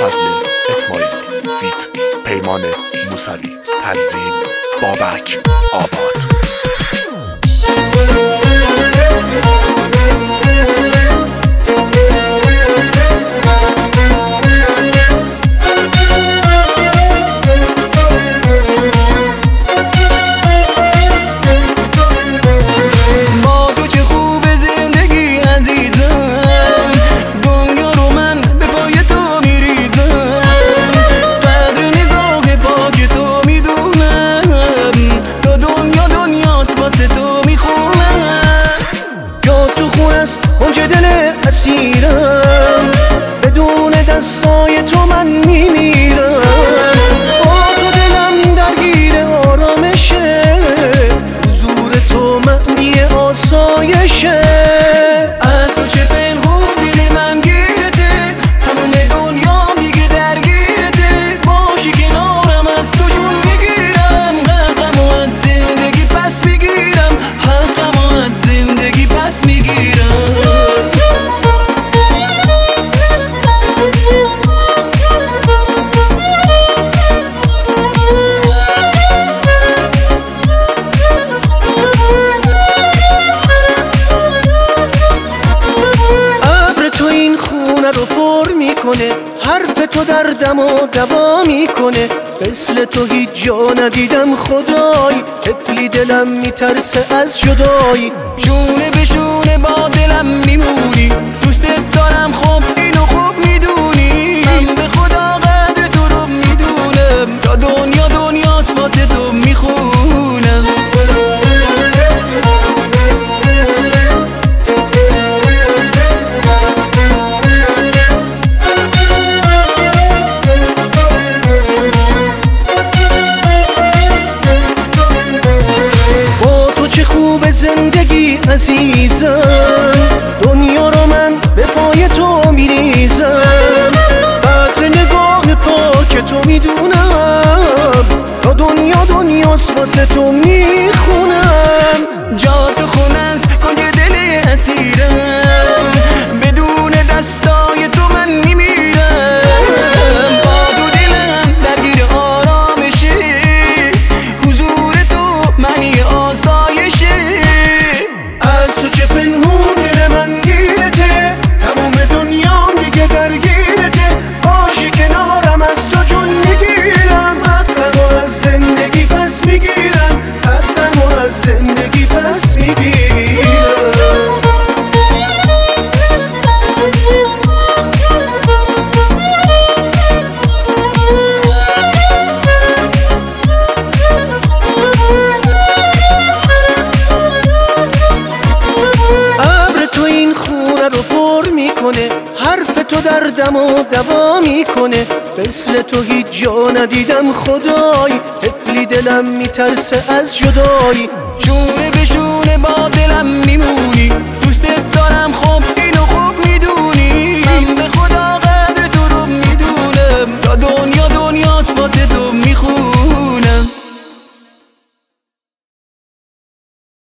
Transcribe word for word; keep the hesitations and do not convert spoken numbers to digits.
فضل اسماعیلی فیت پیمان موسوی تنظیم بابک آباد. اسیرم بدون دستای تو من میمیرم، با تو دلم درگیر آرامشه، حضور تو معنی آسایشه. از تو چه پنهون دل من گیرته، همون دنیا دیگه درگیرته، باشی کنارم از تو جون میگیرم، حقمو از زندگی پس میگیرم، حقمو از زندگی پس میگیرم. رو پر میکنه، حرف تو دردم و دوا میکنه، مثل تو هیچ جا ندیدم خدای، طفلی دلم میترسه از جدایی، شونه به شونه با دلم میمونی، دوست دارم خب اینو خوب میدونی، من به خدا قدر تو رو میدونم، تا دنیا دنیاست واسه تو میخونم. زندگی عزیزم، دنیا رو من به پای تو میریزم، قدر نگاه پاک تو میدونم، تا دنیا دنیاست واسه تو میخونم. جا تو خونه است کنج دل اسیرم، بدون دستای تو من میمیرم، با تو دلم درگیر آرامشه، حضور تو معنی آسایشه. از تو چه پنهون دل من گیرته، تموم دنیا دیگه درگیرته، باشی کنارم از تو جون میگیرم، حقمو از زندگی پس میگیرم، حقمو از زندگی پس میگیرم. رو پر میکنه، حرف تو دردم و دوا میکنه، مثل تو هیچ جا ندیدم خدای، طفلی دلم میترسه از جدایی، شونه به شونه با دلم میمونی، دوست دارم خب